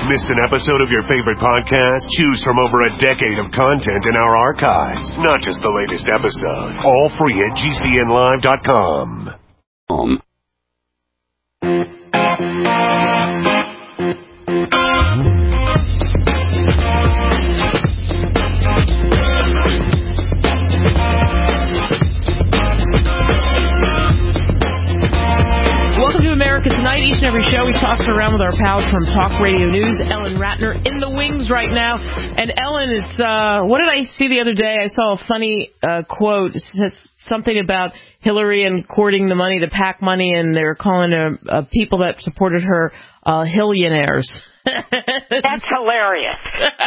Missed an episode of your favorite podcast? Choose from over a decade of content in our archives, not just the latest episode. All free at GCNlive.com. America Tonight. Each and every show we toss it around with our pals from Talk Radio News. Ellen Ratner in the wings right now. And Ellen, it's what did I see the other day? I saw a funny quote. It says something about Hillary and courting the money, the PAC money, and they're calling people that supported her Hillionaires. That's hilarious.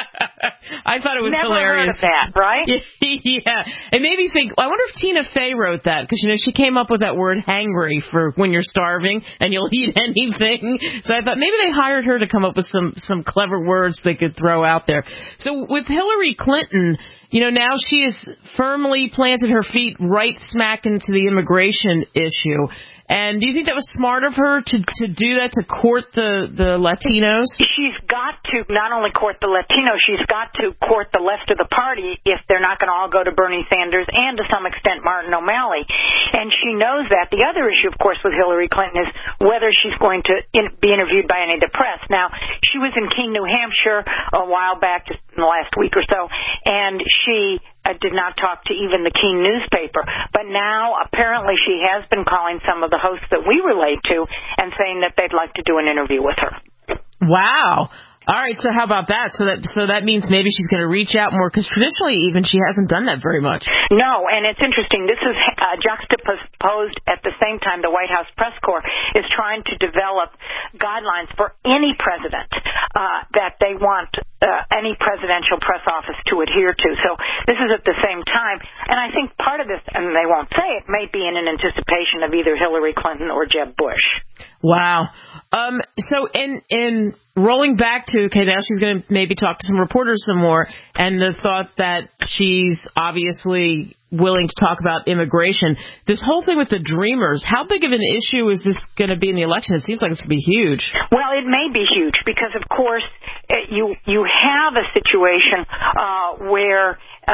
I thought it was Never hilarious. Heard of that, right? Yeah. It made me think, I wonder if Tina Fey wrote that, because, she came up with that word hangry for when you're starving and you'll eat anything. So I thought maybe they hired her to come up with some clever words they could throw out there. So with Hillary Clinton, now she has firmly planted her feet right smack into the immigration issue. And do you think that was smart of her to do that, to court the Latinos? She's got to not only court the Latinos, she's got to court the left of the party if they're not going to all go to Bernie Sanders and, to some extent, Martin O'Malley. And she knows that. The other issue, of course, with Hillary Clinton is whether she's going to be interviewed by any of the press. Now, she was in Keene, New Hampshire a while back, just in the last week or so, and she did not talk to even the Keene newspaper. But now, apparently, she has been calling some of the hosts that we relate to and saying that they'd like to do an interview with her. Wow. All right, so how about that? So that means maybe she's going to reach out more, because traditionally even she hasn't done that very much. No, and it's interesting. This is juxtaposed at the same time the White House press corps is trying to develop guidelines for any president that they want any presidential press office to adhere to. So this is at the same time. And I think part of this, and they won't say it, may be in an anticipation of either Hillary Clinton or Jeb Bush. Wow. So in rolling back to, now she's going to maybe talk to some reporters some more, and the thought that she's obviously willing to talk about immigration. This whole thing with the Dreamers, how big of an issue is this going to be in the election? It seems like it's going to be huge. Well, it may be huge because, of course, you have a situation where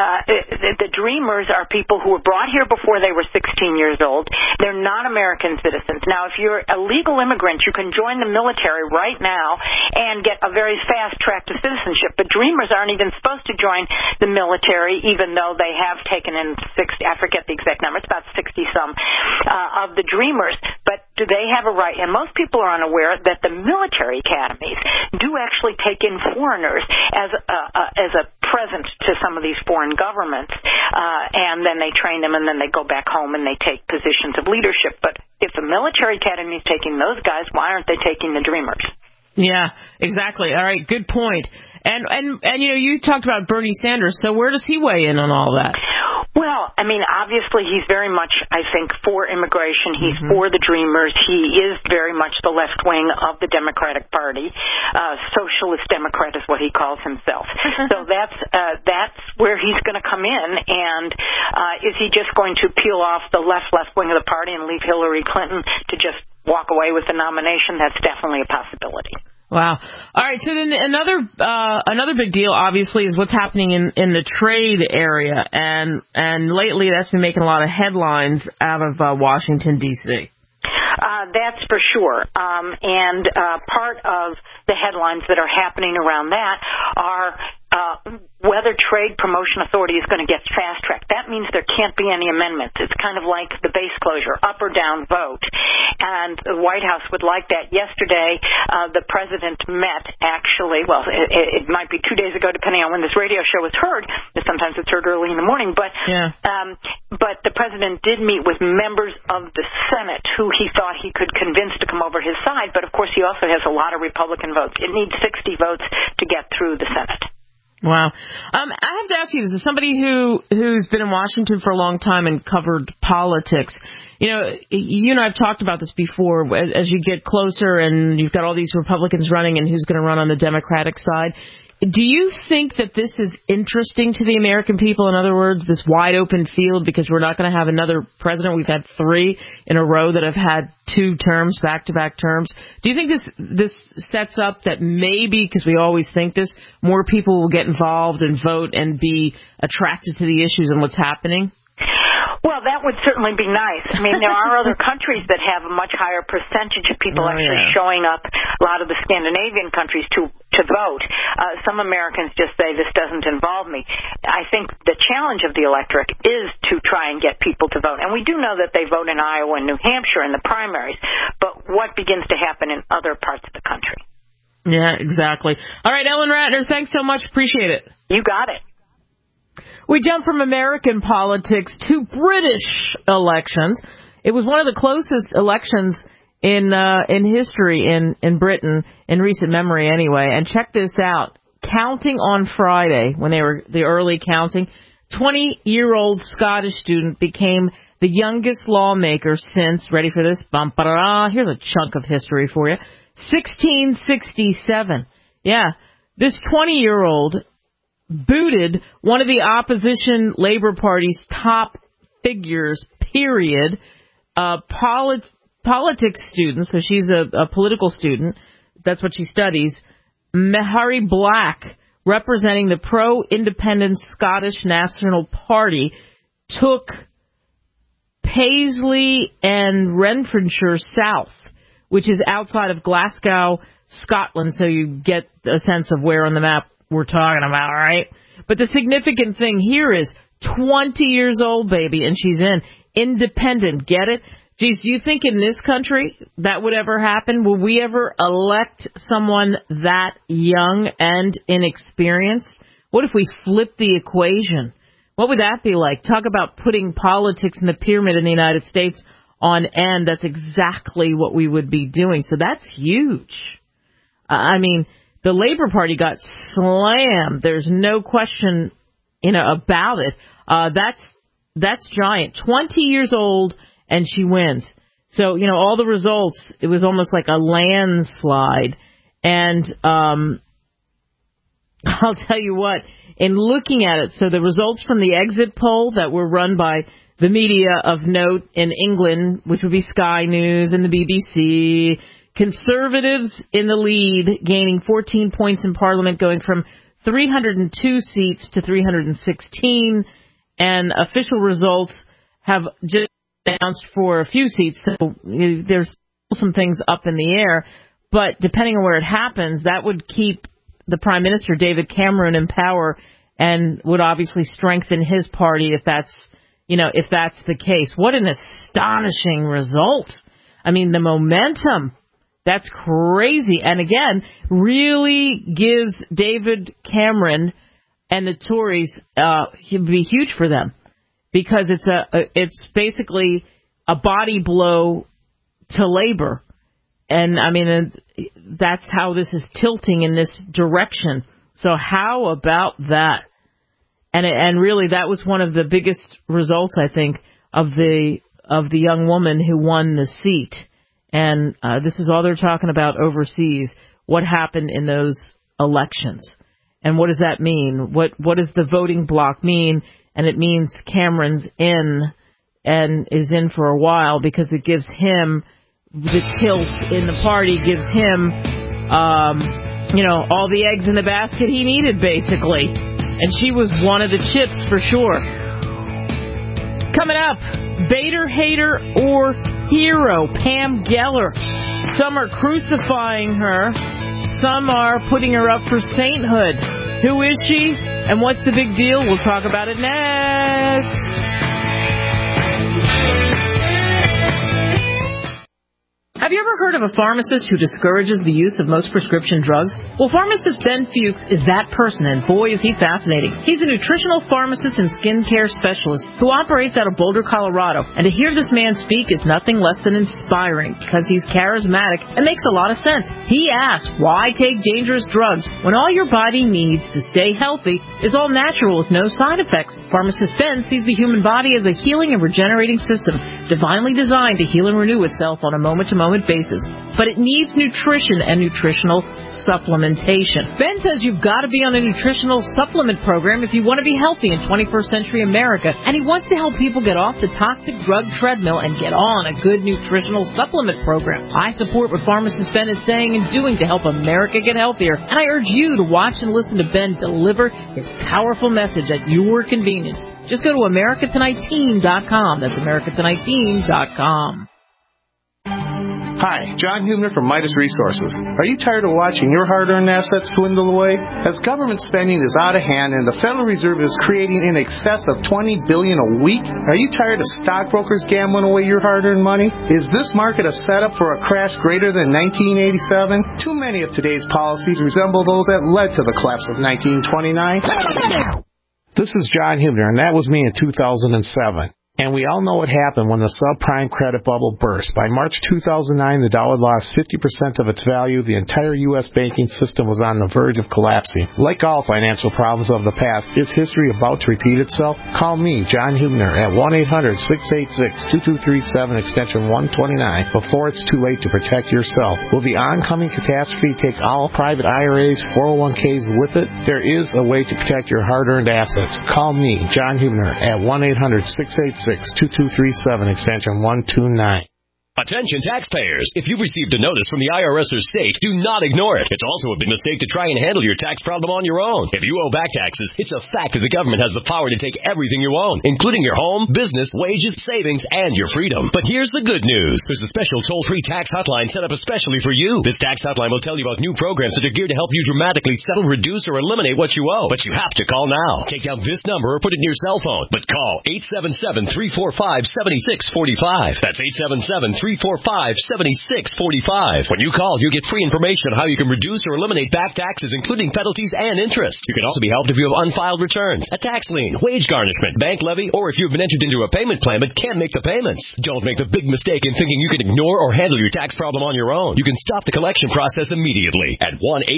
the Dreamers are people who were brought here before they were 16 years old. They're not American citizens. Now, if you're a legal immigrant, you can join the military right now and get a very fast track to citizenship. But Dreamers aren't even supposed to join the military, even though they have taken in I forget the exact number, it's about 60-some of the Dreamers. But do they have a right? And most people are unaware that the military academies do actually take in foreigners as a present to some of these foreign governments, and then they train them, and then they go back home and they take positions of leadership. But if the military academy is taking those guys, why aren't they taking the Dreamers? Yeah, exactly. All right, good point. And you talked about Bernie Sanders, so where does he weigh in on all that? Well, obviously he's very much, I think, for immigration. He's for the Dreamers. He is very much the left wing of the Democratic Party. Socialist Democrat is what he calls himself. So that's where he's going to come in. And is he just going to peel off the left wing of the party and leave Hillary Clinton to just walk away with the nomination? That's definitely a possibility. Wow. All right. So then another big deal, obviously, is what's happening in the trade area. And lately that's been making a lot of headlines out of Washington, D.C. That's for sure. And part of the headlines that are happening around that are whether Trade Promotion Authority is going to get fast-tracked. That means there can't be any amendments. It's kind of like the base closure, up or down vote. And the White House would like that. Yesterday, the president met, actually, well, it might be 2 days ago, depending on when this radio show was heard. Sometimes it's heard early in the morning. But the president did meet with members of the Senate who he thought he could convince to come over his side. But, of course, he also has a lot of Republican votes. It needs 60 votes to get through the Senate. Wow. I have to ask you, this is somebody who's been in Washington for a long time and covered politics. You and I have talked about this before. As you get closer and you've got all these Republicans running and who's going to run on the Democratic side, Do you think that this is interesting to the American people? In other words, this wide open field, because we're not going to have another president. We've had 3 in a row that have had 2 terms, back-to-back terms. Do you think this sets up that maybe, because we always think this, more people will get involved and vote and be attracted to the issues and what's happening? Well, that would certainly be nice. I mean, there are other countries that have a much higher percentage of people showing up, a lot of the Scandinavian countries, to vote. Some Americans just say this doesn't involve me. I think the challenge of the electorate is to try and get people to vote. And we do know that they vote in Iowa and New Hampshire in the primaries, but what begins to happen in other parts of the country? Yeah, exactly. All right, Ellen Ratner, thanks so much. Appreciate it. You got it. We jump from American politics to British elections. It was one of the closest elections in history in Britain, in recent memory anyway. And check this out. Counting on Friday, when they were the early counting, 20-year-old Scottish student became the youngest lawmaker since, ready for this? Here's a chunk of history for you. 1667. Yeah, this 20-year-old booted one of the opposition Labour Party's top figures, period, politics student, so she's a political student, that's what she studies, Mhairi Black, representing the pro-independent Scottish National Party, took Paisley and Renfrewshire South, which is outside of Glasgow, Scotland, so you get a sense of where on the map we're talking about, right? But the significant thing here is 20 years old, baby, and she's independent. Get it? Geez, do you think in this country that would ever happen? Will we ever elect someone that young and inexperienced? What if we flip the equation? What would that be like? Talk about putting politics in the pyramid in the United States on end. That's exactly what we would be doing. So that's huge. I mean, the Labour Party got slammed. There's no question, about it. That's giant. 20 years old, and she wins. So, all the results, it was almost like a landslide. And I'll tell you what, in looking at it, so the results from the exit poll that were run by the media of note in England, which would be Sky News and the BBC, Conservatives in the lead, gaining 14 points in Parliament, going from 302 seats to 316, and official results have just announced for a few seats, so there's still some things up in the air, but depending on where it happens, that would keep the Prime Minister, David Cameron, in power and would obviously strengthen his party if that's the case. What an astonishing result. I mean, the momentum. That's crazy. And again, really gives David Cameron and the Tories, it'd be huge for them because it's basically a body blow to Labour. And I mean, that's how this is tilting in this direction. So how about that? And really that was one of the biggest results, I think, of the young woman who won the seat. And this is all they're talking about overseas, what happened in those elections. And what does that mean? What does the voting bloc mean? And it means Cameron's in and is in for a while because it gives him the tilt in the party, gives him, all the eggs in the basket he needed, basically. And she was one of the chips for sure. Coming up, Bader, hater, or hero, Pam Geller. Some are crucifying her. Some are putting her up for sainthood. Who is she? And what's the big deal? We'll talk about it next. Have you ever heard of a pharmacist who discourages the use of most prescription drugs? Well, pharmacist Ben Fuchs is that person, and boy, is he fascinating. He's a nutritional pharmacist and skincare specialist who operates out of Boulder, Colorado. And to hear this man speak is nothing less than inspiring because he's charismatic and makes a lot of sense. He asks, why take dangerous drugs when all your body needs to stay healthy is all natural with no side effects? Pharmacist Ben sees the human body as a healing and regenerating system, divinely designed to heal and renew itself on a moment-to-moment moment basis, but it needs nutrition and nutritional supplementation. Ben says you've got to be on a nutritional supplement program if you want to be healthy in 21st century America, and he wants to help people get off the toxic drug treadmill and get on a good nutritional supplement program. I support what pharmacist Ben is saying and doing to help America get healthier, and I urge you to watch and listen to Ben deliver his powerful message at your convenience. Just go to AmericaTonightTeam.com. That's AmericaTonightTeam.com. Hi, John Hubner from Midas Resources. Are you tired of watching your hard-earned assets dwindle away? As government spending is out of hand and the Federal Reserve is creating in excess of $20 billion a week, are you tired of stockbrokers gambling away your hard-earned money? Is this market a setup for a crash greater than 1987? Too many of today's policies resemble those that led to the collapse of 1929. This is John Hubner, and that was me in 2007. And we all know what happened when the subprime credit bubble burst. By March 2009, the dollar lost 50% of its value. The entire U.S. banking system was on the verge of collapsing. Like all financial problems of the past, is history about to repeat itself? Call me, John Hubner, at 1-800-686-2237, extension 129, before it's too late to protect yourself. Will the oncoming catastrophe take all private IRAs, 401ks with it? There is a way to protect your hard-earned assets. Call me, John Hubner, at 1-800-686-2237, extension 129. Attention taxpayers! If you've received a notice from the IRS or state, do not ignore it. It's also a big mistake to try and handle your tax problem on your own. If you owe back taxes, it's a fact that the government has the power to take everything you own, including your home, business, wages, savings, and your freedom. But here's the good news. There's a special toll-free tax hotline set up especially for you. This tax hotline will tell you about new programs that are geared to help you dramatically settle, reduce, or eliminate what you owe. But you have to call now. Take down this number or put it in your cell phone. But call 877-345-7645. That's 877-345-7645. When you call, you get free information on how you can reduce or eliminate back taxes, including penalties and interest. You can also be helped if you have unfiled returns, a tax lien, wage garnishment, bank levy, or if you've been entered into a payment plan but can't make the payments. Don't make the big mistake in thinking you can ignore or handle your tax problem on your own. You can stop the collection process immediately at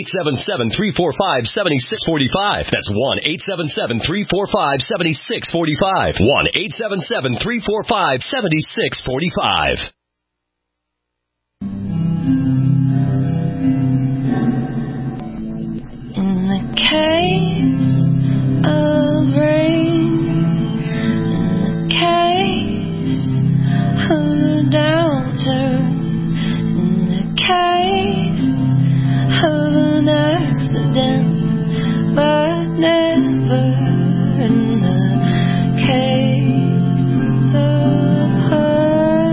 1-877-345-7645. That's 1-877-345-7645. 1-877-345-7645. In the case of rain, in the case of a downturn, in the case of an accident, but never in the case of her.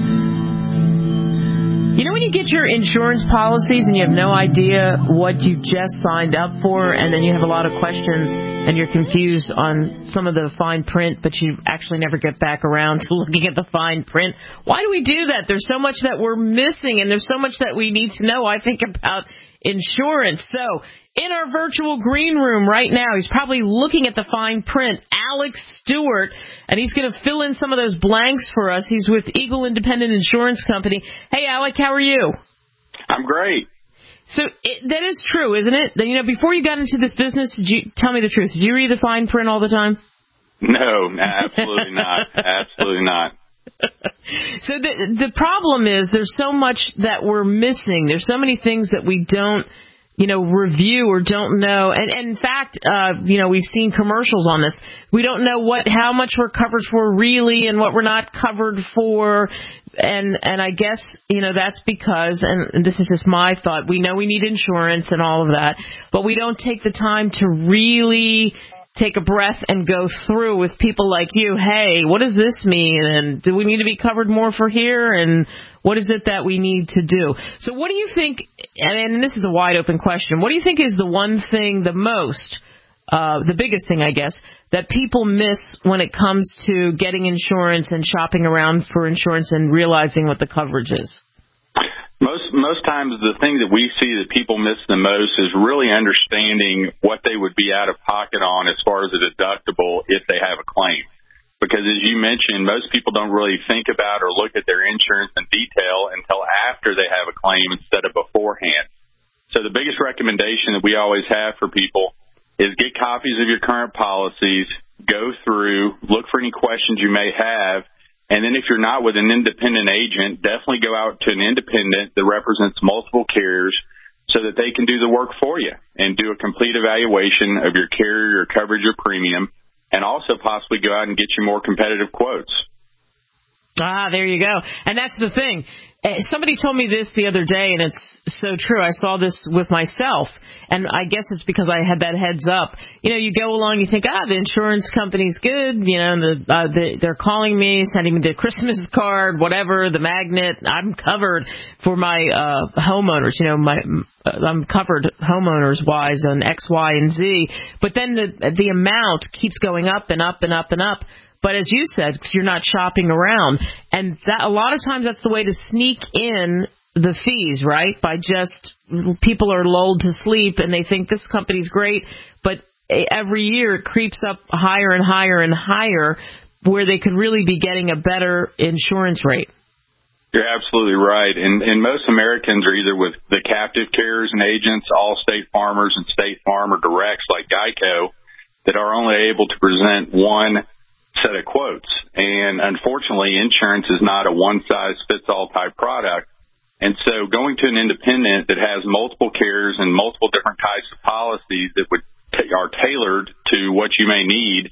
You know when you get your insurance policies and you have no idea what you just signed up for, and then you have a lot of questions and you're confused on some of the fine print, but you actually never get back around to looking at the fine print? Why do we do that? There's so much that we're missing, and there's so much that we need to know, I think, about insurance. So in our virtual green room right now, he's probably looking at the fine print, Alex Stewart, and he's going to fill in some of those blanks for us. He's with Eagle Independent Insurance Company. Hey, Alec, how are you? I'm great. So that is true, isn't it? You know, before you got into this business, tell me the truth, did you read the fine print all the time? No, absolutely not. Absolutely not. So the problem is there's so much that we're missing. There's so many things that we don't, review or don't know. And in fact, we've seen commercials on this. We don't know how much we're covered for really and what we're not covered for. And I guess, that's because, and this is just my thought, we know we need insurance and all of that, but we don't take the time to really take a breath and go through with people like you. Hey, what does this mean? And do we need to be covered more for here? And what is it that we need to do? So what do you think, and this is a wide open question, what do you think is the one thing the biggest thing, I guess, that people miss when it comes to getting insurance and shopping around for insurance and realizing what the coverage is? Most times the thing that we see that people miss the most is really understanding what they would be out of pocket on as far as a deductible if they have a claim. Because as you mentioned, most people don't really think about or look at their insurance in detail until after they have a claim instead of beforehand. So the biggest recommendation that we always have for people is get copies of your current policies, go through, look for any questions you may have, And then if you're not with an independent agent, definitely go out to an independent that represents multiple carriers so that they can do the work for you and do a complete evaluation of your carrier, your coverage, your premium, and also possibly go out and get you more competitive quotes. Ah, there you go. And that's the thing. Somebody told me this the other day, and it's so true. I saw this with myself, and I guess it's because I had that heads up. You know, you go along, you think, the insurance company's good. You know, they're calling me, sending me the Christmas card, whatever, the magnet. I'm covered for my homeowners. You know, I'm covered homeowners-wise on X, Y, and Z. But then the amount keeps going up and up and up and up. But as you said, 'cause you're not shopping around, and that a lot of times that's the way to sneak in the fees, right? By just people are lulled to sleep and they think this company's great, but every year it creeps up higher and higher and higher, where they could really be getting a better insurance rate. You're absolutely right, and most Americans are either with the captive carriers and agents, Allstate, Farmers, and State Farm, or directs like Geico that are only able to present one set of quotes. And unfortunately, insurance is not a one-size-fits-all type product. And so going to an independent that has multiple carriers and multiple different types of policies that are tailored to what you may need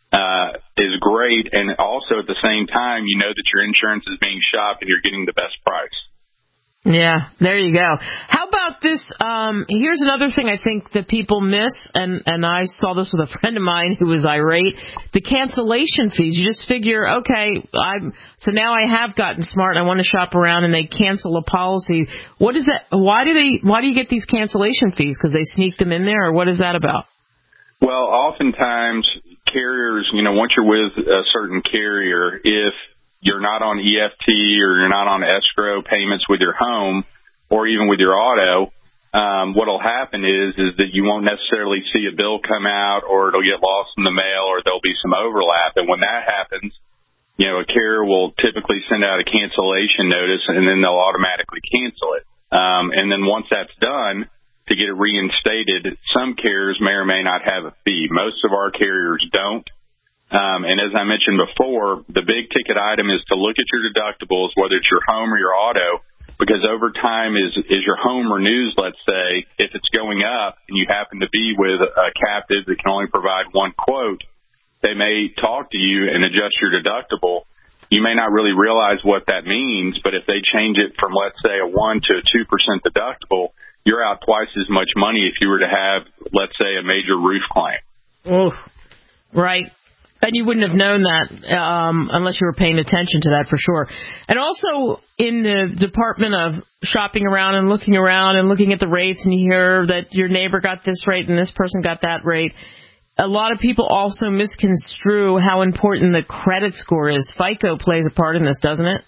is great. And also at the same time, you know that your insurance is being shopped and you're getting the best price. Yeah, there you go. How about this? Here's another thing I think that people miss, and I saw this with a friend of mine who was irate. The cancellation fees. You just figure, okay, so now I have gotten smart and I want to shop around, and they cancel a policy. What is that? Why do you get these cancellation fees? Because they sneak them in there, or what is that about? Well, oftentimes carriers, once you're with a certain carrier, if you're not on EFT or you're not on escrow payments with your home or even with your auto, what'll happen is that you won't necessarily see a bill come out, or it'll get lost in the mail, or there'll be some overlap. And when that happens, a carrier will typically send out a cancellation notice, and then they'll automatically cancel it. And then once that's done, to get it reinstated, some carriers may or may not have a fee. Most of our carriers don't. And as I mentioned before, the big ticket item is to look at your deductibles, whether it's your home or your auto, because over time, as your home renews, let's say, if it's going up and you happen to be with a captive that can only provide one quote, they may talk to you and adjust your deductible. You may not really realize what that means, but if they change it from, let's say, a 1 to a 2% deductible, you're out twice as much money if you were to have, let's say, a major roof claim. Oh, right. And you wouldn't have known that unless you were paying attention to that, for sure. And also in the department of shopping around and looking at the rates, and you hear that your neighbor got this rate and this person got that rate, a lot of people also misconstrue how important the credit score is. FICO plays a part in this, doesn't it?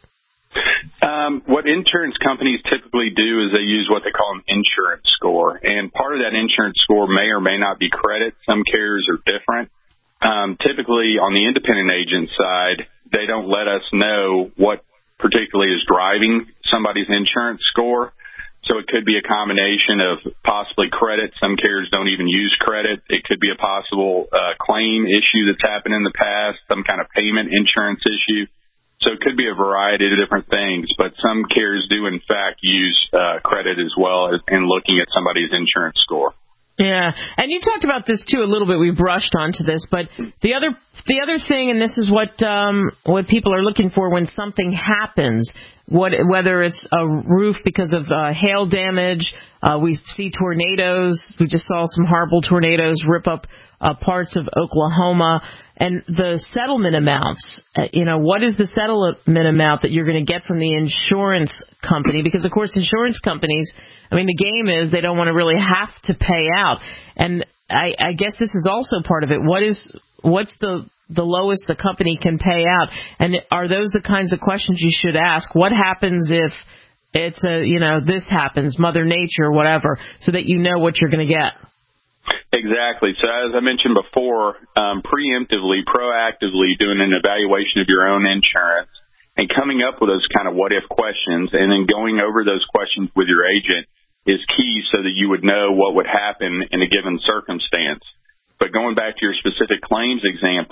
What insurance companies typically do is they use what they call an insurance score. And part of that insurance score may or may not be credit. Some carriers are different. Typically, on the independent agent side, they don't let us know what particularly is driving somebody's insurance score. So it could be a combination of possibly credit. Some carriers don't even use credit. It could be a possible claim issue that's happened in the past, some kind of payment insurance issue. So it could be a variety of different things, but some carriers do, in fact, use credit as well in looking at somebody's insurance score. Yeah, and you talked about this too a little bit. We brushed onto this, but the other thing, and this is what people are looking for when something happens, whether it's a roof because of hail damage, we see tornadoes. We just saw some horrible tornadoes rip up parts of Oklahoma, and the settlement amounts. What is the settlement amount that you're going to get from the insurance company? Because of course, insurance companies, the game is they don't want to really have to pay out. And I guess this is also part of it. What's the lowest the company can pay out? And are those the kinds of questions you should ask? What happens if it's this happens, Mother Nature, whatever, so that you know what you're going to get? Exactly. So as I mentioned before, preemptively, proactively doing an evaluation of your own insurance and coming up with those kind of what-if questions, and then going over those questions with your agent is key so that you would know what would happen in a given circumstance. But going back to your specific claims example,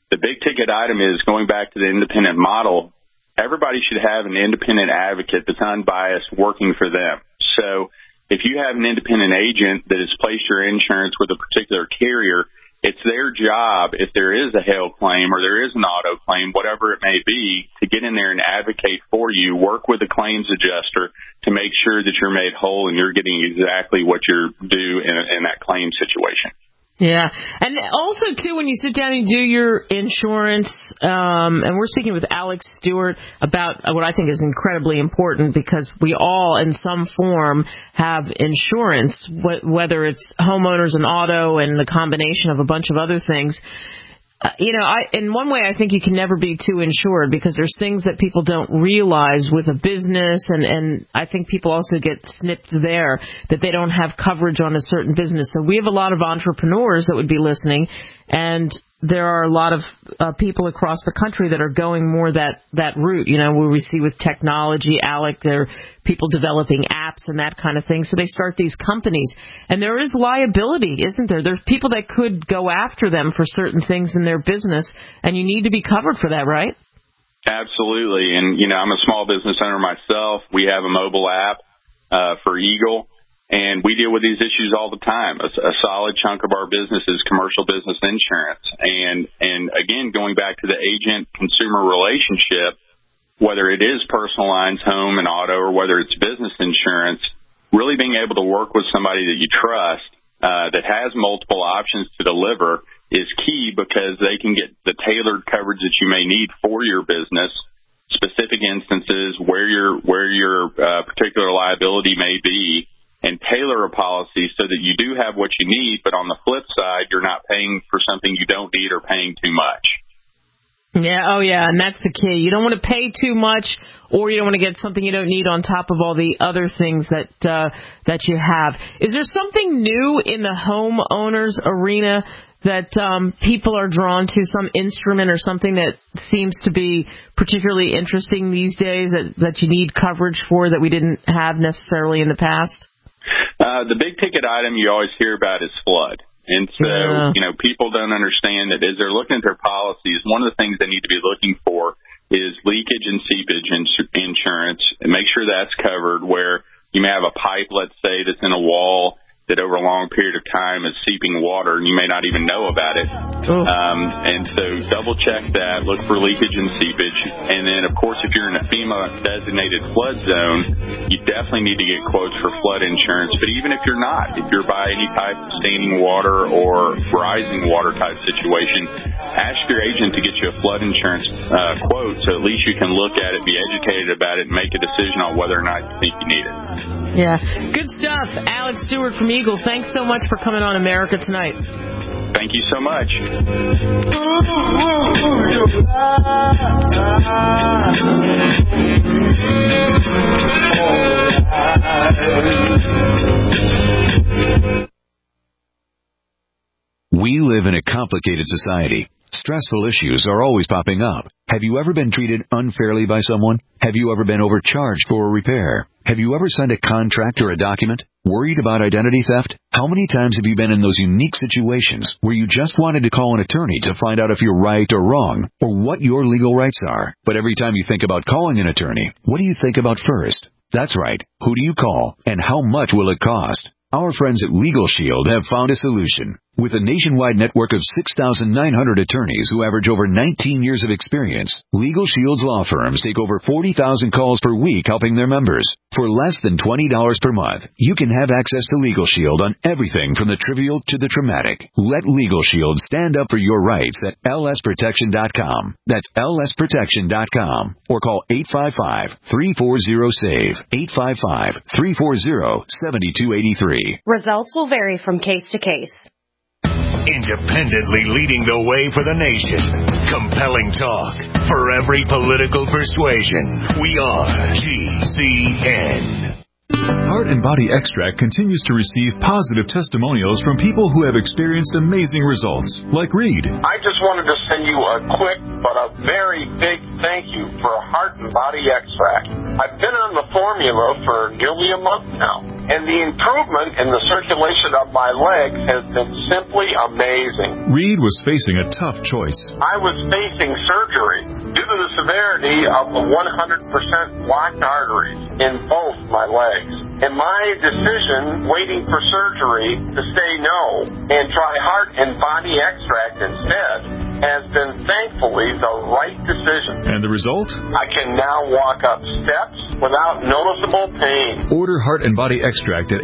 the big ticket item is going back to the independent model. Everybody should have an independent advocate that's unbiased working for them. So if you have an independent agent that has placed your insurance with a particular carrier, it's their job, if there is a hail claim or there is an auto claim, whatever it may be, to get in there and advocate for you, work with the claims adjuster to make sure that you're made whole and you're getting exactly what you're due in that claim situation. Yeah. And also, too, when you sit down and do your insurance, and we're speaking with Alex Stewart about what I think is incredibly important, because we all, in some form, have insurance, whether it's homeowners and auto and the combination of a bunch of other things. In one way, I think you can never be too insured, because there's things that people don't realize with a business, and I think people also get snipped there, that they don't have coverage on a certain business. So we have a lot of entrepreneurs that would be listening, and there are a lot of people across the country that are going more that route, where we see with technology, Alec, there are people developing apps and that kind of thing. So they start these companies. And there is liability, isn't there? There's people that could go after them for certain things in their business, and you need to be covered for that, right? Absolutely. And, I'm a small business owner myself. We have a mobile app for Eagle. And we deal with these issues all the time. A solid chunk of our business is commercial business insurance. And again, going back to the agent-consumer relationship, whether it is personal lines, home and auto, or whether it's business insurance, really being able to work with somebody that you trust that has multiple options to deliver is key, because they can get the tailored coverage that you may need for your business, specific instances where your particular liability may be, and tailor a policy so that you do have what you need, but on the flip side, you're not paying for something you don't need or paying too much. Yeah, oh yeah, and that's the key. You don't want to pay too much, or you don't want to get something you don't need on top of all the other things that you have. Is there something new in the homeowners arena that people are drawn to, some instrument or something that seems to be particularly interesting these days that you need coverage for that we didn't have necessarily in the past? The big ticket item you always hear about is flood. And so, people don't understand that as they're looking at their policies, one of the things they need to be looking for is leakage and seepage insurance, and make sure that's covered, where you may have a pipe, let's say, that's in a wall that over a long period of time is seeping water, and you may not even know about it. And so double check that, look for leakage and seepage. And then, of course, if you're in a FEMA-designated flood zone, you definitely need to get quotes for flood insurance. But even if you're not, if you're by any type of standing water or rising water type situation, ask your agent to get you a flood insurance quote, so at least you can look at it, be educated about it, and make a decision on whether or not you think you need it. Yeah, good stuff. Alex Stewart from Eagle, thanks so much for coming on America Tonight. Thank you so much. We live in a complicated society. Stressful issues are always popping up. Have you ever been treated unfairly by someone? Have you ever been overcharged for a repair? Have you ever signed a contract or a document? Worried about identity theft? How many times have you been in those unique situations where you just wanted to call an attorney to find out if you're right or wrong, or what your legal rights are? But every time you think about calling an attorney, what do you think about first? That's right. Who do you call, and how much will it cost? Our friends at Legal Shield have found a solution. With a nationwide network of 6,900 attorneys who average over 19 years of experience, Legal Shield's law firms take over 40,000 calls per week helping their members. For less than $20 per month, you can have access to Legal Shield on everything from the trivial to the traumatic. Let Legal Shield stand up for your rights at lsprotection.com. That's lsprotection.com. Or call 855-340-SAVE. 855-340-7283. Results will vary from case to case. Independently leading the way for the nation. Compelling talk for every political persuasion. We are GCN. Heart and Body Extract continues to receive positive testimonials from people who have experienced amazing results, like Reed. I just wanted to send you a quick but a very big thank you for Heart and Body Extract. I've been on the formula for nearly a month now. and the improvement in the circulation of my legs has been simply amazing. Reed was facing a tough choice. I was facing surgery due to the severity of the 100% blocked arteries in both my legs. And my decision, waiting for surgery, to say no and try Heart and Body Extract instead, has been thankfully the right decision. And the result? I can now walk up steps without noticeable pain. Order Heart and Body Extract at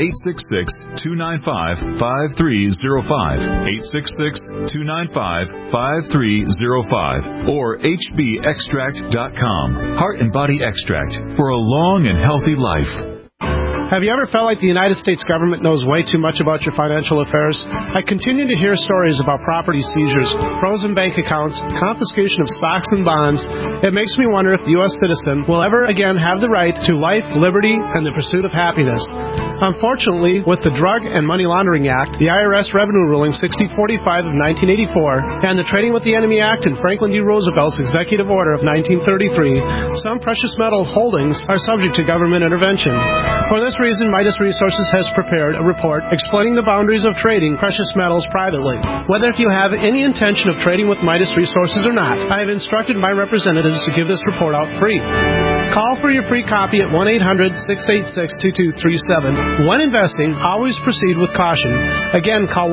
866-295-5305, 866-295-5305, or hbextract.com. Heart and Body Extract for a long and healthy life. Have you ever felt like the United States government knows way too much about your financial affairs? I continue to hear stories about property seizures, frozen bank accounts, confiscation of stocks and bonds. It makes me wonder if the U.S. citizen will ever again have the right to life, liberty, and the pursuit of happiness. Unfortunately, with the Drug and Money Laundering Act, the IRS Revenue Ruling 6045 of 1984, and the Trading with the Enemy Act and Franklin D. Roosevelt's Executive Order of 1933, some precious metal holdings are subject to government intervention. For this reason, Midas Resources has prepared a report explaining the boundaries of trading precious metals privately. Whether if you have any intention of trading with Midas Resources or not, I have instructed my representatives to give this report out free. Call for your free copy at 1-800-686-2237. When investing, always proceed with caution. Again, call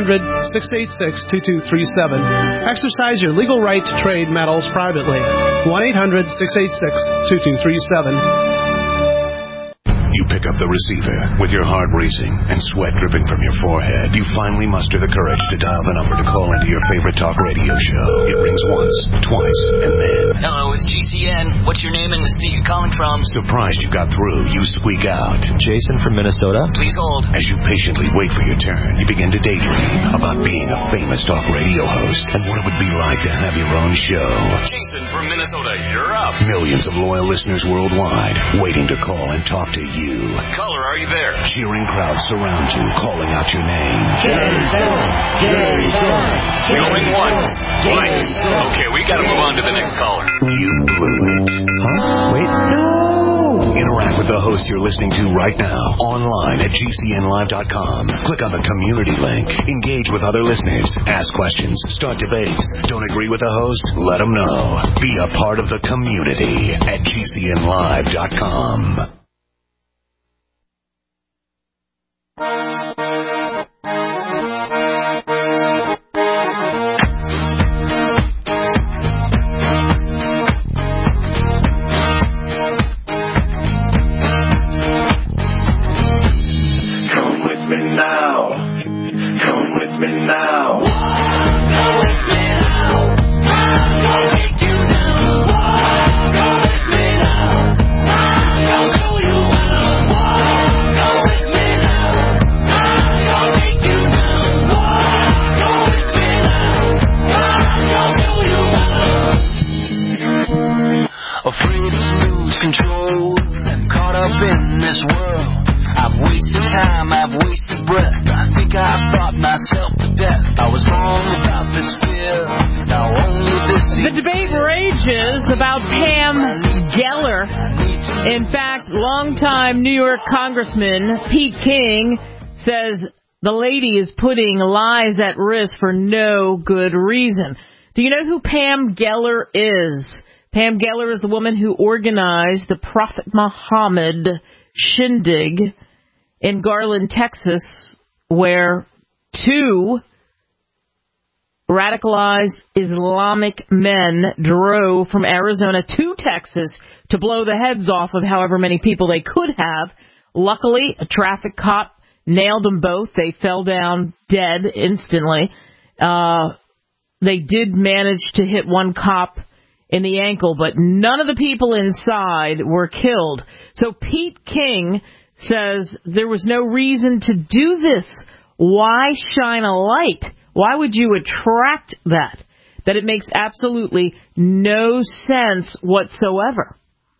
1-800-686-2237. Exercise your legal right to trade metals privately. 1-800-686-2237. You pick up the receiver with your heart racing and sweat dripping from your forehead. You finally muster the courage to dial the number to call into your favorite talk radio show. It rings once, twice, and then... Hello, it's GCN. What's your name and the state you're calling from? Surprised you got through, you squeak out. Jason from Minnesota. Please hold. As you patiently wait for your turn, you begin to daydream about being a famous talk radio host and what it would be like to have your own show. Jason from Minnesota, you're up. Millions of loyal listeners worldwide waiting to call and talk to you. Caller, are you there? Cheering crowds surround you, calling out your name. Jason! Going once, twice. Okay, we gotta move on to the next caller. You blew it. Huh? Wait, no! Interact with the host you're listening to right now, online at GCNlive.com. Click on the community link. Engage with other listeners. Ask questions. Start debates. Don't agree with the host? Let them know. Be a part of the community at GCNlive.com. Longtime New York Congressman Pete King says the lady is putting lives at risk for no good reason. Do you know who Pam Geller is? Pam Geller is the woman who organized the Prophet Muhammad shindig in Garland, Texas, where 2 radicalized Islamic men drove from Arizona to Texas to blow the heads off of however many people they could have. Luckily, a traffic cop nailed them both. They fell down dead instantly. They did manage to hit one cop in the ankle, but none of the people inside were killed. So Pete King says there was no reason to do this. Why shine a light? Why would you attract that? That it makes absolutely no sense whatsoever.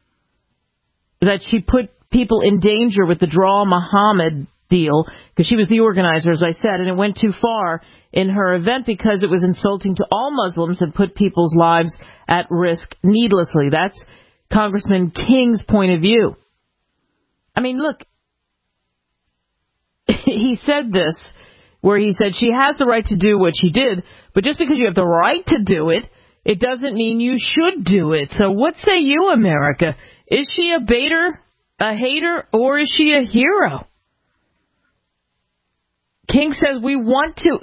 That she put people in danger with the Draw Muhammad deal, because she was the organizer, as I said, and it went too far in her event because it was insulting to all Muslims and put people's lives at risk needlessly. That's Congressman King's point of view. I mean, look, he said this, where he said she has the right to do what she did, but just because you have the right to do it, it doesn't mean you should do it. So what say you, America? Is she a baiter, a hater, or is she a hero? King says we want to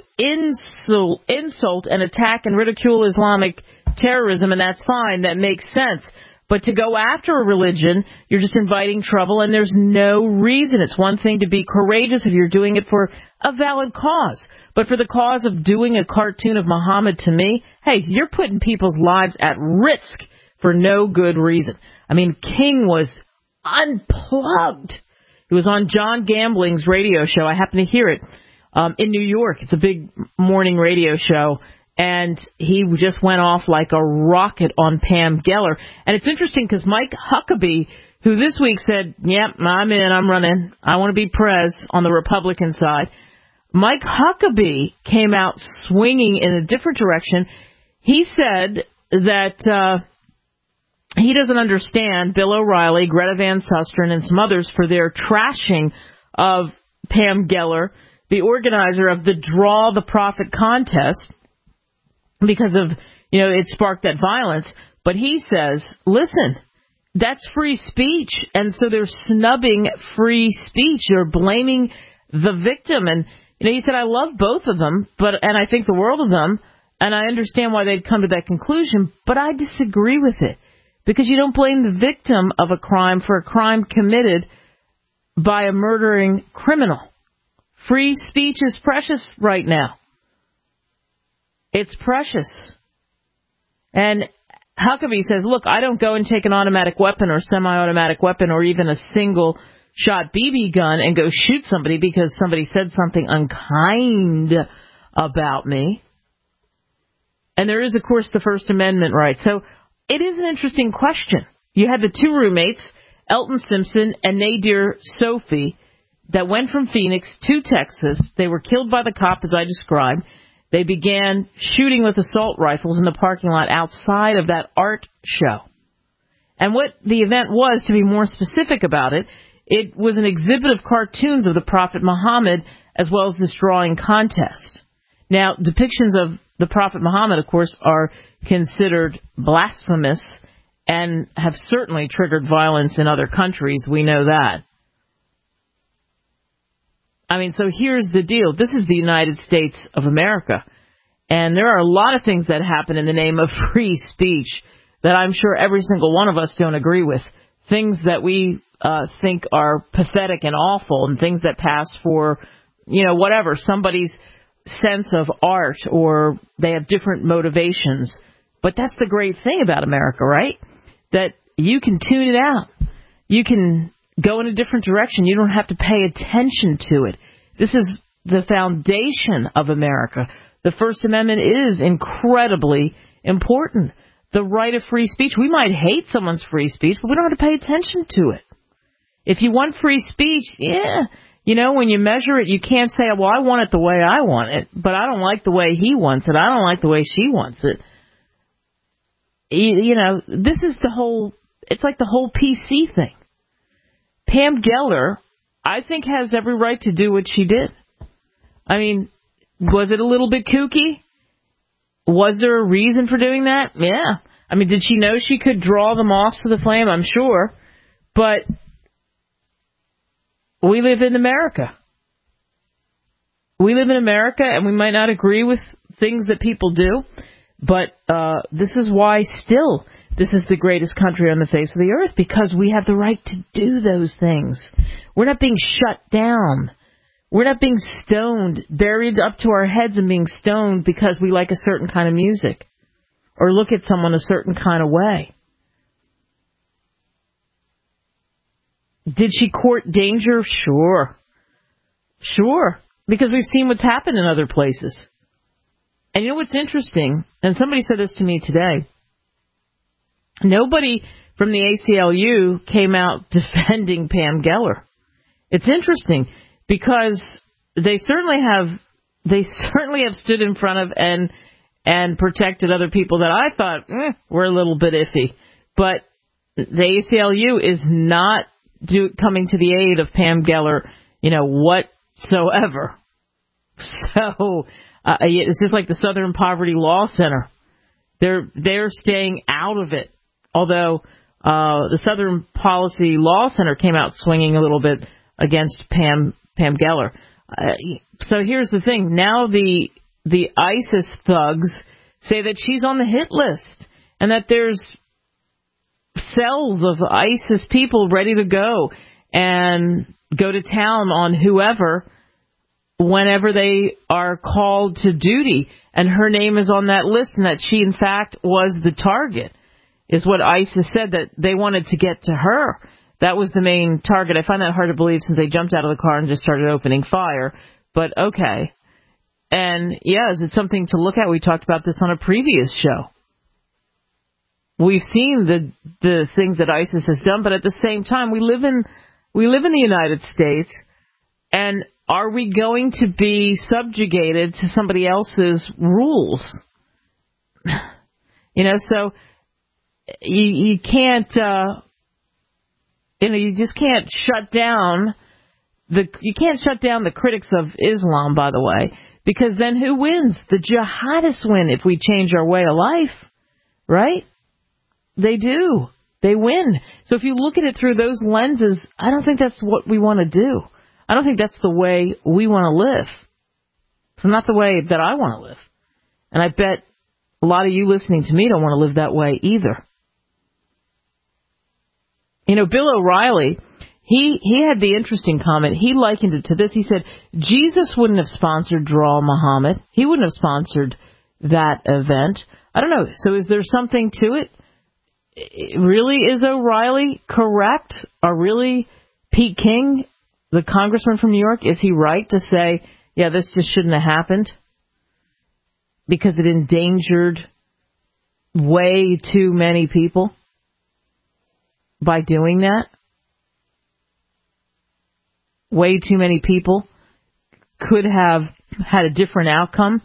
insult and attack and ridicule Islamic terrorism, and that's fine. That makes sense. But to go after a religion, you're just inviting trouble, and there's no reason. It's one thing to be courageous if you're doing it for a valid cause. But for the cause of doing a cartoon of Muhammad, to me, hey, you're putting people's lives at risk for no good reason. I mean, King was unplugged. He was on John Gambling's radio show. I happened to hear it in New York. It's a big morning radio show. And he just went off like a rocket on Pam Geller. And it's interesting because Mike Huckabee, who this week said, yep, I'm in, I'm running, I want to be prez on the Republican side. Mike Huckabee came out swinging in a different direction. He said that he doesn't understand Bill O'Reilly, Greta Van Susteren, and some others for their trashing of Pam Geller, the organizer of the Draw the Prophet contest, because of, it sparked that violence. But he says, listen, that's free speech. And so they're snubbing free speech. They're blaming the victim. And, he said, I love both of them, and I think the world of them, and I understand why they'd come to that conclusion, but I disagree with it. Because you don't blame the victim of a crime for a crime committed by a murdering criminal. Free speech is precious right now. It's precious. And Huckabee says, look, I don't go and take an automatic weapon or semi-automatic weapon or even a single-shot BB gun and go shoot somebody because somebody said something unkind about me. And there is, of course, the First Amendment right. So it is an interesting question. You had the two roommates, Elton Simpson and Nadir Sophie, that went from Phoenix to Texas. They were killed by the cop, as I described. They began shooting with assault rifles in the parking lot outside of that art show. And what the event was, to be more specific about it, it was an exhibit of cartoons of the Prophet Muhammad as well as this drawing contest. Now, depictions of the Prophet Muhammad, of course, are considered blasphemous and have certainly triggered violence in other countries. We know that. I mean, so here's the deal. This is the United States of America. And there are a lot of things that happen in the name of free speech that I'm sure every single one of us don't agree with. Things that we think are pathetic and awful, and things that pass for, whatever, somebody's sense of art, or they have different motivations. But that's the great thing about America, right? That you can tune it out. You can go in a different direction. You don't have to pay attention to it. This is the foundation of America. The First Amendment is incredibly important. The right of free speech. We might hate someone's free speech, but we don't have to pay attention to it. If you want free speech, when you measure it, you can't say, well, I want it the way I want it, but I don't like the way he wants it. I don't like the way she wants it. This is it's like the whole PC thing. Pam Geller, I think, has every right to do what she did. I mean, was it a little bit kooky? Was there a reason for doing that? Yeah. I mean, did she know she could draw the moths to the flame? I'm sure. But we live in America. We live in America, and we might not agree with things that people do, but this is why still this is the greatest country on the face of the earth, because we have the right to do those things. We're not being shut down. We're not being stoned, buried up to our heads and being stoned because we like a certain kind of music or look at someone a certain kind of way. Did she court danger? Sure. Because we've seen what's happened in other places. And you know what's interesting? And somebody said this to me today. Nobody from the ACLU came out defending Pam Geller. It's interesting because they certainly have stood in front of and protected other people that I thought were a little bit iffy. But the ACLU is not coming to the aid of Pam Geller. What whatsoever. So it's just like the Southern Poverty Law Center. They're staying out of it. Although the Southern Policy Law Center came out swinging a little bit against Pam Geller. So here's the thing. Now the ISIS thugs say that she's on the hit list and that there's cells of ISIS people ready to go and go to town on whoever whenever they are called to duty. And her name is on that list, and that she, in fact, was the target, is what ISIS said, that they wanted to get to her. That was the main target. I find that hard to believe since they jumped out of the car and just started opening fire. But okay. And, yeah, is it something to look at? We talked about this on a previous show. We've seen the things that ISIS has done, but at the same time, we live in the United States, and are we going to be subjugated to somebody else's rules? So you can't, you just can't shut down the critics of Islam, by the way, because then who wins? The jihadists win if we change our way of life, right? They do. They win. So if you look at it through those lenses, I don't think that's what we want to do. I don't think that's the way we want to live. It's not the way that I want to live. And I bet a lot of you listening to me don't want to live that way either. Bill O'Reilly, he had the interesting comment. He likened it to this. He said, Jesus wouldn't have sponsored Draw Muhammad. He wouldn't have sponsored that event. I don't know. So is there something to it? Really, is O'Reilly correct? Or really, Pete King, the congressman from New York, is he right to say, yeah, this just shouldn't have happened? Because it endangered way too many people by doing that? Way too many people could have had a different outcome.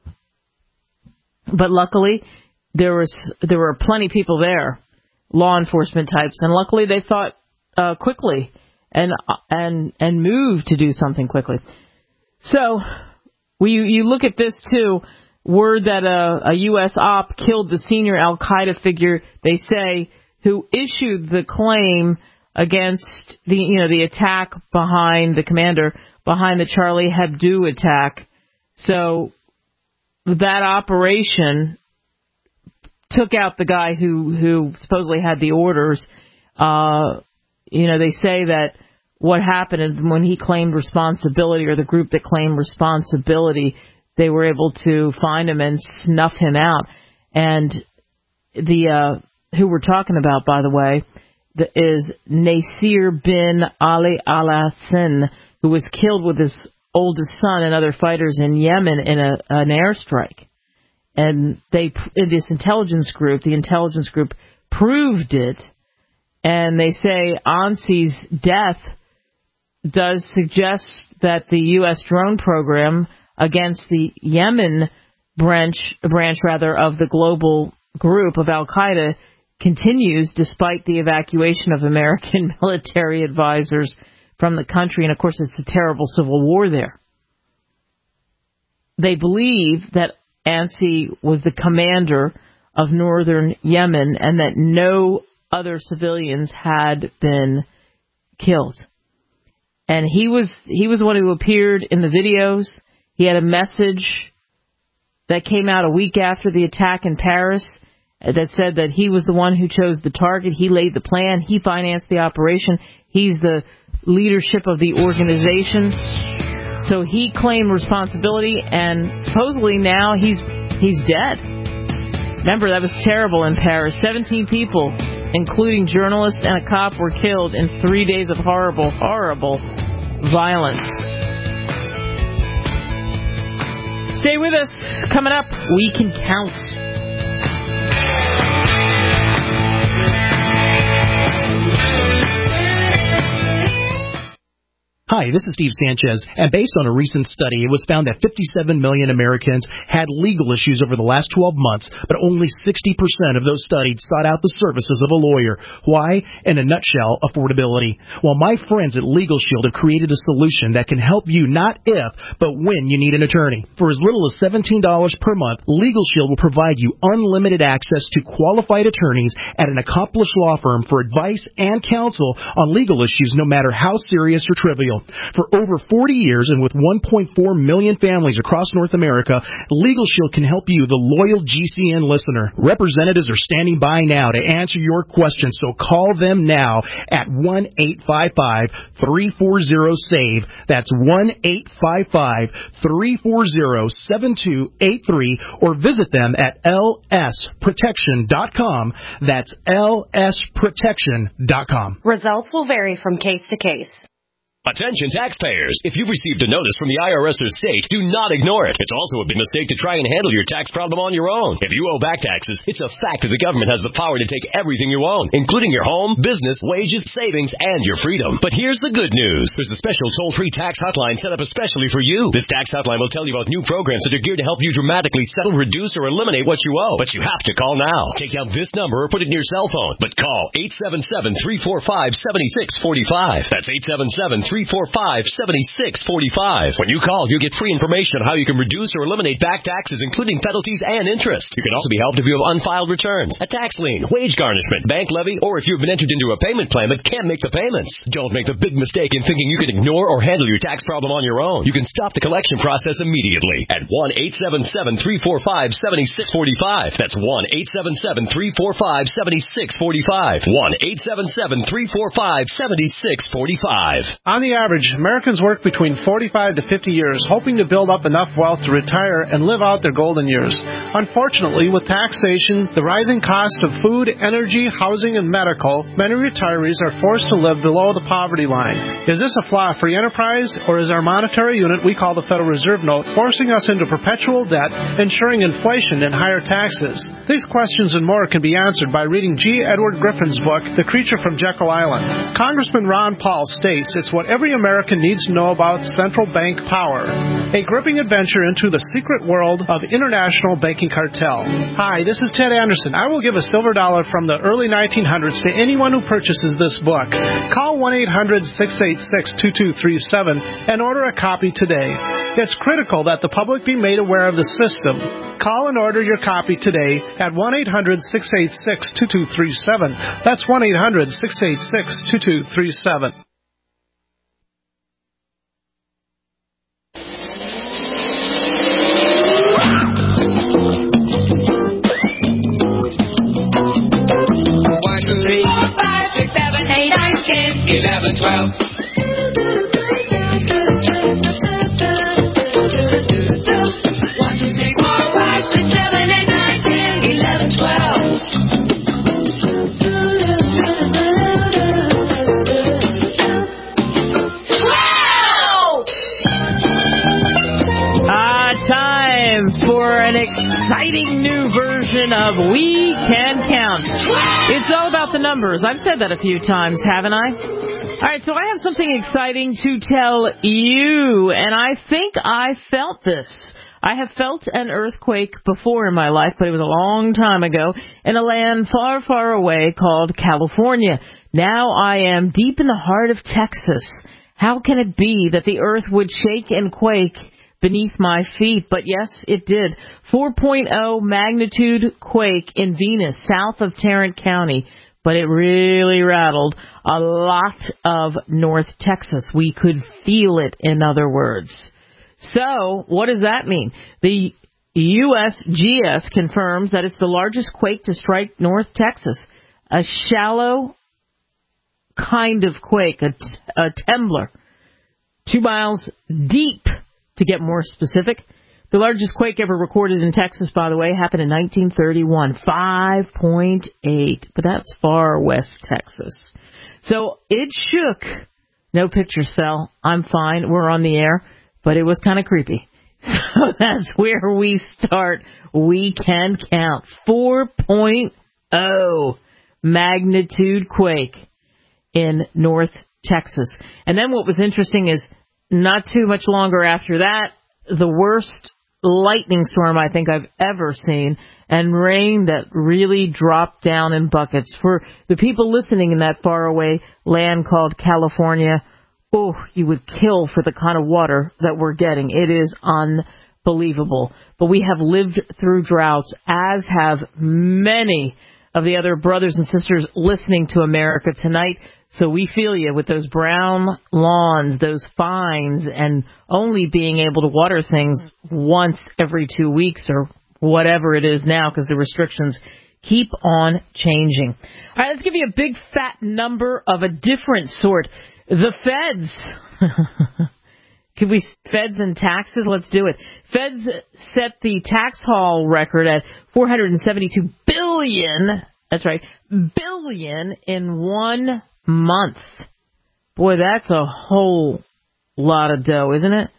But luckily, there were plenty of people there, law enforcement types, and luckily they thought quickly and moved to do something quickly. So you look at this too. Word that a U.S. op killed the senior Al Qaeda figure, they say, who issued the claim against the attack behind the commander behind the Charlie Hebdo attack. So that operation took out the guy who supposedly had the orders. They say that what happened is when he claimed responsibility, or the group that claimed responsibility, they were able to find him and snuff him out. And the who we're talking about, by the way, is Nasir bin Ali al-Hassan, who was killed with his oldest son and other fighters in Yemen in an airstrike. And this intelligence group, the intelligence group, proved it. And they say Ansi's death does suggest that the U.S. drone program against the Yemen branch of the global group of Al-Qaeda continues despite the evacuation of American military advisors from the country. And, of course, it's a terrible civil war there. They believe that Ansi was the commander of northern Yemen and that no other civilians had been killed. And he was the one who appeared in the videos. He had a message that came out a week after the attack in Paris that said that he was the one who chose the target. He laid the plan. He financed the operation. He's the leadership of the organization. So he claimed responsibility, and supposedly now he's dead. Remember, that was terrible in Paris. 17 people, including journalists and a cop, were killed in 3 days of horrible, horrible violence. Stay with us. Coming up, We Can Count. Hi, Hi, this is Steve Sanchez, and based on a recent study, it was found that 57 million Americans had legal issues over the last 12 months, but only 60% of those studied sought out the services of a lawyer. Why? In a nutshell, affordability. Well, my friends at Legal Shield have created a solution that can help you not if, but when you need an attorney. For as little as $17 per month, Legal Shield will provide you unlimited access to qualified attorneys at an accomplished law firm for advice and counsel on legal issues, no matter how serious or trivial. For over 40 years and with 1.4 million families across North America, Legal Shield can help you, the loyal GCN listener. Representatives are standing by now to answer your questions, so call them now at 1-855-340-SAVE. That's 1-855-340-7283, or visit them at lsprotection.com. That's lsprotection.com. Results will vary from case to case. Attention taxpayers! If you've received a notice from the IRS or state, do not ignore it. It's also a big mistake to try and handle your tax problem on your own. If you owe back taxes, it's a fact that the government has the power to take everything you own, including your home, business, wages, savings, and your freedom. But here's the good news. There's a special toll-free tax hotline set up especially for you. This tax hotline will tell you about new programs that are geared to help you dramatically settle, reduce, or eliminate what you owe. But you have to call now. Take down this number or put it in your cell phone. But call 877-345-7645. That's 877-345-7645. When you call, you'll get free information on how you can reduce or eliminate back taxes, including penalties and interest. You can also be helped if you have unfiled returns, a tax lien, wage garnishment, bank levy, or if you've been entered into a payment plan but can't make the payments. Don't make the big mistake in thinking you can ignore or handle your tax problem on your own. You can stop the collection process immediately at 1-877-345-7645. That's 1-877-345-7645. 1-877-345-7645. On the average, Americans work between 45 to 50 years, hoping to build up enough wealth to retire and live out their golden years. Unfortunately, with taxation, the rising cost of food, energy, housing, and medical, many retirees are forced to live below the poverty line. Is this a flaw for free enterprise, or is our monetary unit we call the Federal Reserve Note forcing us into perpetual debt, ensuring inflation and higher taxes? These questions and more can be answered by reading G. Edward Griffin's book, The Creature from Jekyll Island. Congressman Ron Paul states it's what every American needs to know about central bank power. A gripping adventure into the secret world of international banking cartel. Hi, this is Ted Anderson. I will give a silver dollar from the early 1900s to anyone who purchases this book. Call 1-800-686-2237 and order a copy today. It's critical that the public be made aware of the system. Call and order your copy today at 1-800-686-2237. That's 1-800-686-2237. Exciting new version of We Can Count. It's all about the numbers. I've said that a few times, haven't I? All right, so I have something exciting to tell you, and I think I felt this. I have felt an earthquake before in my life, but it was a long time ago in a land far, far away called California. Now I am deep in the heart of Texas. How can it be that the earth would shake and quake beneath my feet? But yes, it did. 4.0 magnitude quake in Venus, south of Tarrant County. But it really rattled a lot of North Texas. We could feel it, in other words. So, what does that mean? The USGS confirms that it's the largest quake to strike North Texas. A shallow kind of quake, a trembler. 2 miles deep, to get more specific. The largest quake ever recorded in Texas, by the way, happened in 1931, 5.8. But that's far west Texas. So it shook. No pictures fell. I'm fine. We're on the air. But it was kind of creepy. So that's where we start. We can count. 4.0 magnitude quake in North Texas. And then what was interesting is not too much longer after that, the worst lightning storm I think I've ever seen, and rain that really dropped down in buckets. For the people listening in that faraway land called California, oh, you would kill for the kind of water that we're getting. It is unbelievable. But we have lived through droughts, as have many of the other brothers and sisters listening to America tonight. So we feel you with those brown lawns, those fines, and only being able to water things once every 2 weeks or whatever it is now, because the restrictions keep on changing. All right, let's give you a big fat number of a different sort. The feds. Feds and taxes? Let's do it. Feds set the tax haul record at $472 billion. That's right, billion in 1 month. Boy, that's a whole lot of dough, isn't it?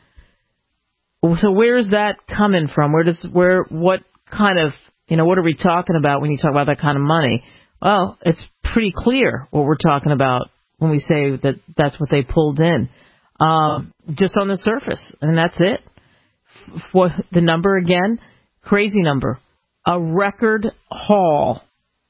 So where's that coming from? What kind of, what are we talking about when you talk about that kind of money? Well, it's pretty clear what we're talking about when we say that that's what they pulled in. Just on the surface, and that's it. For the number again, crazy number. A record haul.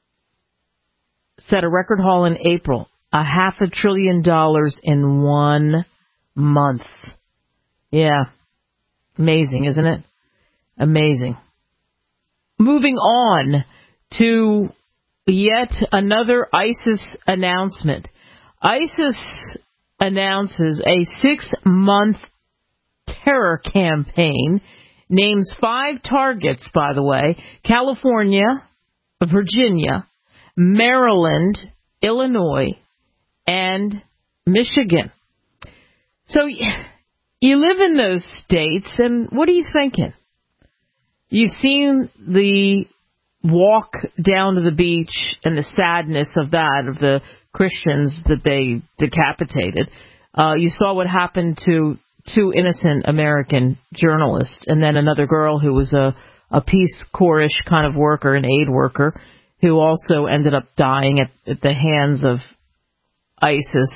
Set a record haul in April. $500 billion in 1 month. Yeah. Amazing, isn't it? Amazing. Moving on to yet another ISIS announcement. ISIS announces a 6-month terror campaign, names 5 targets, by the way: California, Virginia, Maryland, Illinois, and Michigan. So you live in those states, and what are you thinking? You've seen the walk down to the beach and the sadness of that, of the Christians that they decapitated. You saw what happened to 2 innocent American journalists, and then another girl who was a Peace Corps-ish kind of worker, an aid worker, who also ended up dying at the hands of ISIS,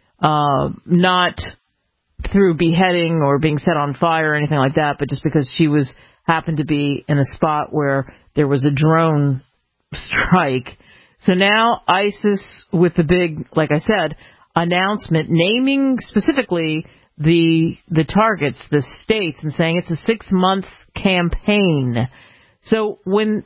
not through beheading or being set on fire or anything like that, but just because she happened to be in a spot where there was a drone strike. So now ISIS, with the big, like I said, announcement naming specifically the targets, the states, and saying it's a 6-month campaign. So when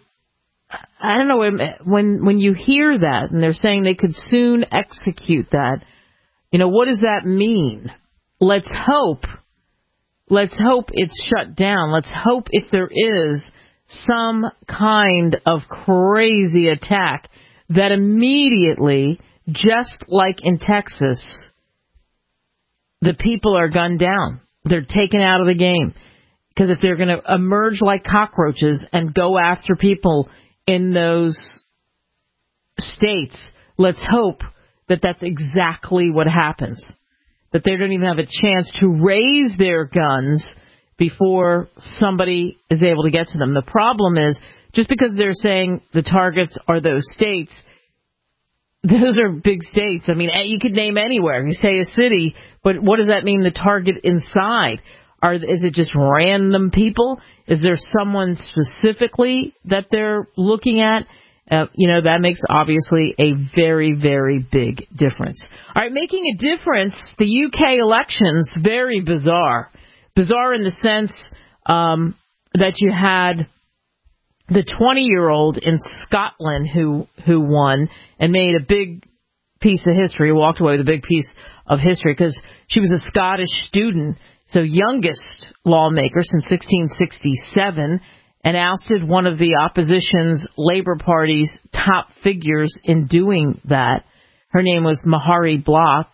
you hear that and they're saying they could soon execute that, what does that mean? Let's hope it's shut down. Let's hope if there is some kind of crazy attack that immediately, just like in Texas, the people are gunned down. They're taken out of the game. Because if they're going to emerge like cockroaches and go after people in those states, let's hope that that's exactly what happens. That they don't even have a chance to raise their guns before somebody is able to get to them. The problem is, just because they're saying the targets are those states, those are big states. I mean, you could name anywhere. You say a city, but what does that mean, the target inside? Is it just random people? Is there someone specifically that they're looking at? That makes obviously a very, very big difference. All right, making a difference, the UK elections, very bizarre. Bizarre in the sense that you had the 20-year-old in Scotland who won and made a big piece of history, walked away with a big piece of history because she was a Scottish student, so youngest lawmaker since 1667, and ousted one of the opposition's Labour Party's top figures in doing that. Her name was Mahari Black,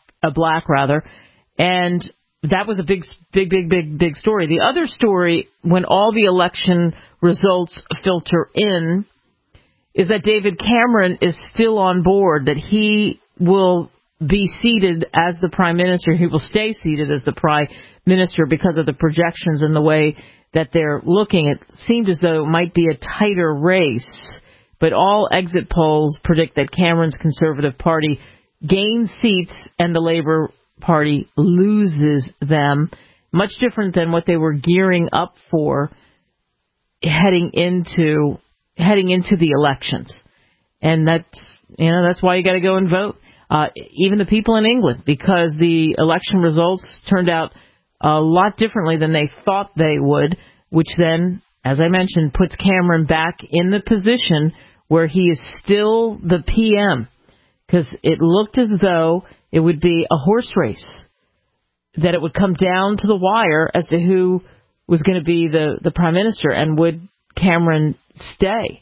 and that was a big story. The other story, when all the election results filter in, is that David Cameron is still on board, that he will be seated as the Prime Minister. He will stay seated as the Prime Minister because of the projections and the way that they're looking. It seemed as though it might be a tighter race, but all exit polls predict that Cameron's Conservative Party gains seats and the Labour Party loses them. Much different than what they were gearing up for heading into the elections. And that's why you got to go and vote. Even the people in England, because the election results turned out a lot differently than they thought they would, which then, as I mentioned, puts Cameron back in the position where he is still the PM, because it looked as though it would be a horse race, that it would come down to the wire as to who was going to be the prime minister, and would Cameron stay.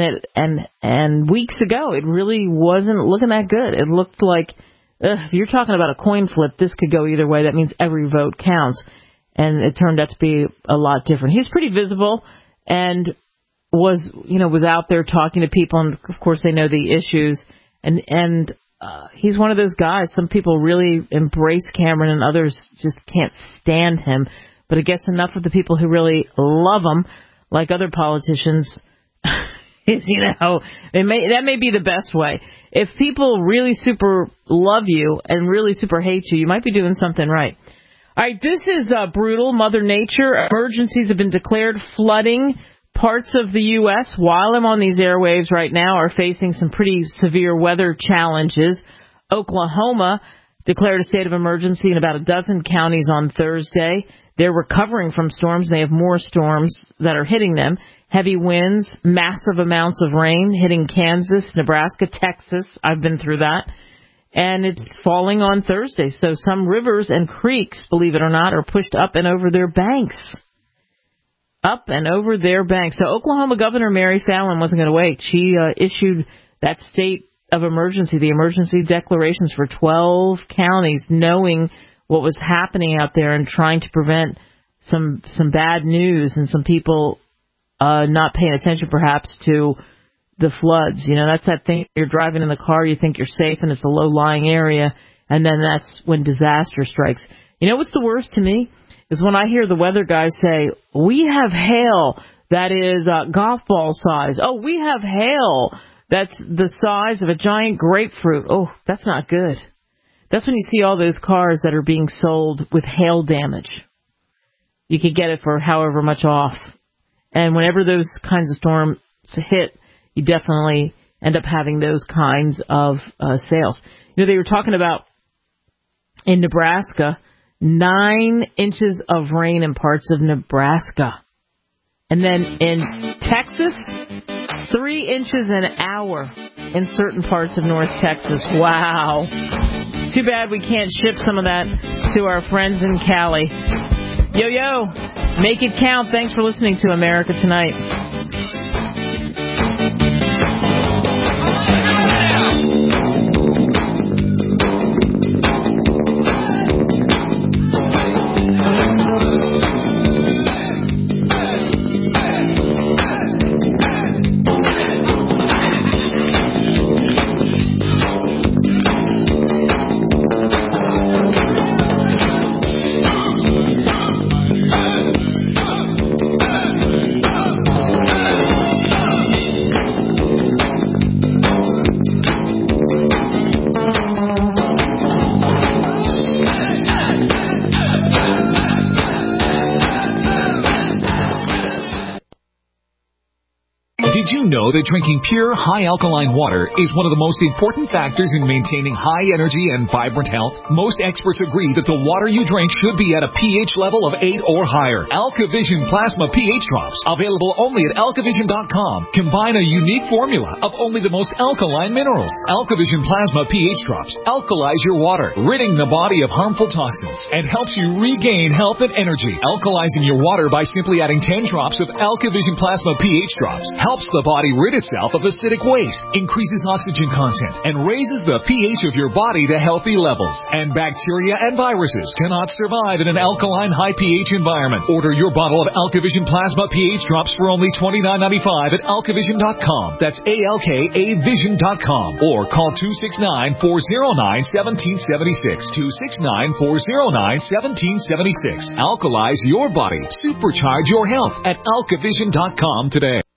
And weeks ago, it really wasn't looking that good. It looked like, if you're talking about a coin flip, this could go either way. That means every vote counts. And it turned out to be a lot different. He's pretty visible and was out there talking to people. And of course, they know the issues. And he's one of those guys. Some people really embrace Cameron and others just can't stand him. But I guess enough of the people who really love him, like other politicians, is, that may be the best way. If people really super love you and really super hate you, you might be doing something right. All right, this is brutal. Mother Nature. Emergencies have been declared. Flooding parts of the U.S. while I'm on these airwaves right now are facing some pretty severe weather challenges. Oklahoma declared a state of emergency in about a dozen counties on Thursday. They're recovering from storms. They have more storms that are hitting them. Heavy winds, massive amounts of rain hitting Kansas, Nebraska, Texas. I've been through that. And it's falling on Thursday. So some rivers and creeks, believe it or not, are pushed up and over their banks. Up and over their banks. So Oklahoma Governor Mary Fallin wasn't going to wait. She issued that state of emergency, the emergency declarations for 12 counties, knowing what was happening out there and trying to prevent some bad news and some people not paying attention perhaps to the floods. That's that thing. You're driving in the car, you think you're safe, and it's a low-lying area, and then that's when disaster strikes. What's the worst to me is when I hear the weather guys say, we have hail that is golf ball size. Oh, we have hail that's the size of a giant grapefruit. Oh, that's not good. That's when you see all those cars that are being sold with hail damage. You could get it for however much off. And whenever those kinds of storms hit, you definitely end up having those kinds of sales. They were talking about in Nebraska, 9 inches of rain in parts of Nebraska. And then in Texas, 3 inches an hour in certain parts of North Texas. Wow. Too bad we can't ship some of that to our friends in Cali. Yo, make it count. Thanks for listening to America Tonight. Know that drinking pure, high-alkaline water is one of the most important factors in maintaining high energy and vibrant health? Most experts agree that the water you drink should be at a pH level of 8 or higher. AlkaVision Plasma pH Drops, available only at AlkaVision.com, combine a unique formula of only the most alkaline minerals. AlkaVision Plasma pH Drops alkalize your water, ridding the body of harmful toxins, and helps you regain health and energy. Alkalizing your water by simply adding 10 drops of AlkaVision Plasma pH Drops helps the body rid itself of acidic waste, increases oxygen content, and raises the pH of your body to healthy levels. And bacteria and viruses cannot survive in an alkaline high pH environment. Order your bottle of AlkaVision Plasma pH Drops for only $29.95 at AlkaVision.com. That's AlkaVision.com. Or call 269-409-1776. 269-409-1776. Alkalize your body. Supercharge your health at AlkaVision.com today.